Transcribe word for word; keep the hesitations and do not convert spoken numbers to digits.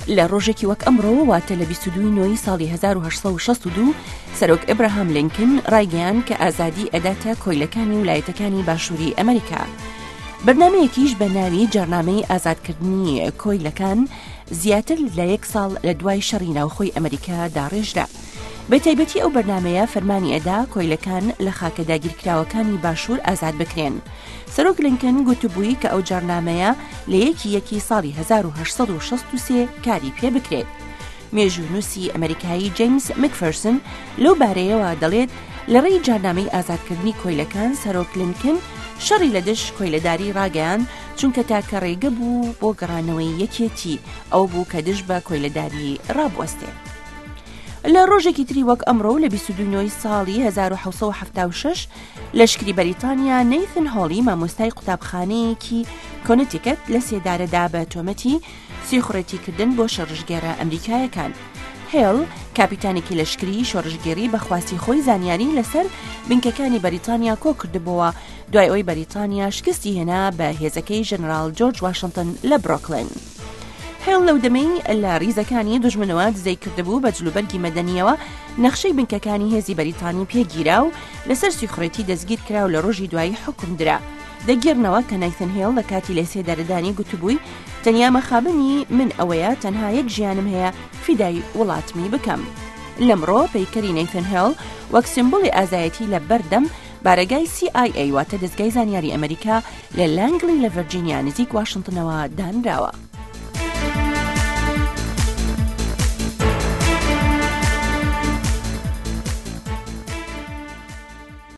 لە ڕۆژێکی وەک ئەمڕۆ واتە لە بیست و دوو نۆی ساڵی هەزار و هەشت سەد و شەست و دوو سەرۆک ئەبراهام لینکن ڕایگەیاند کە ئازادی ئەداتە کۆیلەکانی ویلایەتەکانی باشووری ئەمریکا. بەرنامەیەکیش بە ناوی جەرنامەی ئازادکردنی کۆیلەکان زیاتر لە یەک ساڵ لە دوای شەڕی ناوخۆی ئەمریکا داڕێژرا. بە تایبەتی ئەو بەرنامەیە فەرمانی ئەدا کۆیلەکان لە خاکە داگیرکراوەکانی باشوور ئازاد بکرێن. سەرۆک لینکن گوتبووی کە ئەو جەرنامەیە لە یەکی یەکی ساڵی هەزار و هەشت سەد و شەست و سێ کاری پێ بکرێت. مێژوونووسی ئەمریکایی جیمز مکفرسن لەو بارەیەوە دەڵێت لە ڕێی جەرنامەی ئازادکردنی کۆیلەکان سەرۆک لینکن شەڕی لە دژ کۆیلەداری ڕاگەیان چونکە تاکە ڕێگە بوو بۆ گەڕانەوەی یەکێتی ئەو بوو کە دژ بە کۆیلەداری ڕابوەستێ. لە ڕۆژێکی تری وەک ئەمڕۆ لە بیست و دوو نۆی ساڵی هەزار و حەوت سەد و هەفتاد و شەش لەشکری بەریتانیا نەیثن هۆڵی مامۆستای قوتابخانەیەکی کۆنتیکت لە سێدارەدا بە تۆمەتی سیخڕێتیکردن بۆ شۆڕژگێرە ئەمریکایەکان. هێڵ کاپیتانێکی لەشکری شۆڕژگێری بەخواستی خۆی زانیاری لەسەر بنکەکانی بەریتانیا کۆ کردبووە دوای ئەوی بەریتانیا شکستی هێنا بە هێزەکەی ژەنەرال جۆرج واشنگتن لە بڕۆکلین. هێڵ لەو دەمەی لە ریزەکانی دوژمنەوە دزەی کردبوو بە جلوبەرگی مەدەنیەوە نەخشەی بنکەکانی هێزی بەریتانی پێگیرا و لەسەر سیخڕێتی دەستگیر کرا و لە ڕۆژی دوایی حکم درا. دەگیرنەوە کە نایثن هێڵ لە کاتی لە سێدارەدانی گوتبووی تەنیا مەخابنی من ئەوەیە تەنها یەک ژیانم هەیە فیدای وڵاتمی بکەم. لەمڕۆ پەیکەری نایثن هێڵ وەک سیمبۆلی ئازایەتی لە بەردەم بارەگای سی ئای ئەی واتە دەستگای زانیاری ئەمریکا لە لانگلی لە ڤەرجینیا نزیک واشنگتنەوە دانراوە.